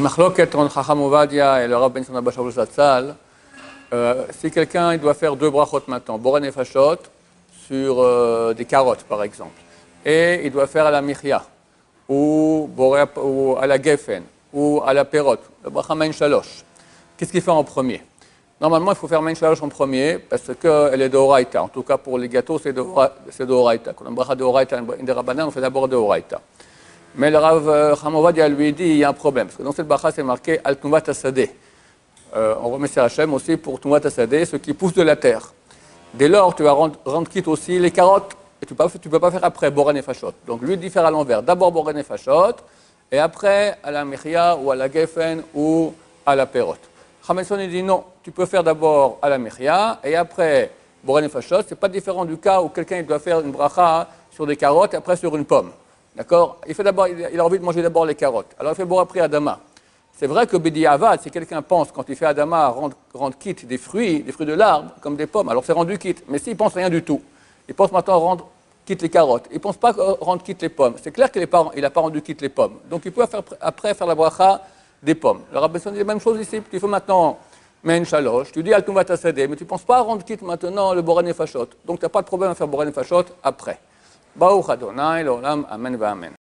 Machloket entre Chacham Ovadia et le Rav Ben Sina Bachar Zatzal. Si quelqu'un il doit faire deux brachot maintenant, Boré Nefashot, sur des carottes par exemple, et il doit faire à la Michya, ou à la Geffen, ou à la Perot, le bracha Mein Shalosh, qu'est-ce qu'il fait en premier? Normalement, il faut faire Mein Shalosh en premier parce qu'elle est de Horaïta. En tout cas, pour les gâteaux, c'est de Horaïta. Quand on a un bracha de Horaïta, une des Rabbanan, on fait d'abord de Horaïta. Mais le Rav Chamovadia lui dit il y a un problème, parce que dans cette bracha, c'est marqué Al Tumat Asadeh. On remercie Hachem aussi pour Tumat Asadeh, ce qui pousse de la terre. Dès lors, tu vas rendre quitte aussi les carottes, et tu ne peux pas faire après Boré Nefashot. Donc lui dit faire à l'envers. D'abord Boré Nefashot, et après à la Michya, ou à la Geffen, ou à la Perot. Chameson dit non, tu peux faire d'abord à la Michya, et après Boré Nefashot. Ce n'est pas différent du cas où quelqu'un doit faire une bracha sur des carottes, et après sur une pomme. D'accord? Il a envie de manger d'abord les carottes. Alors il fait Boré Adama. C'est vrai que Bedi Avad, si quelqu'un pense, quand il fait Adama, rendre quitte des fruits de l'arbre, comme des pommes, alors c'est rendu quitte. Mais s'il pense rien du tout, il pense maintenant rendre quitte les carottes, il ne pense pas rendre quitte les pommes. C'est clair qu'il n'a pas rendu quitte les pommes. Donc il peut après faire la bracha des pommes. Le Rabbi dit la même chose ici. Il faut maintenant Mein Shalosh, tu dis Al Tumat Asadeh, mais tu ne penses pas rendre quitte maintenant le Boré Nefashot. Donc tu n'as pas de problème à faire Boré Nefashot après. Baruch Adonai, l'olam, amen va amen.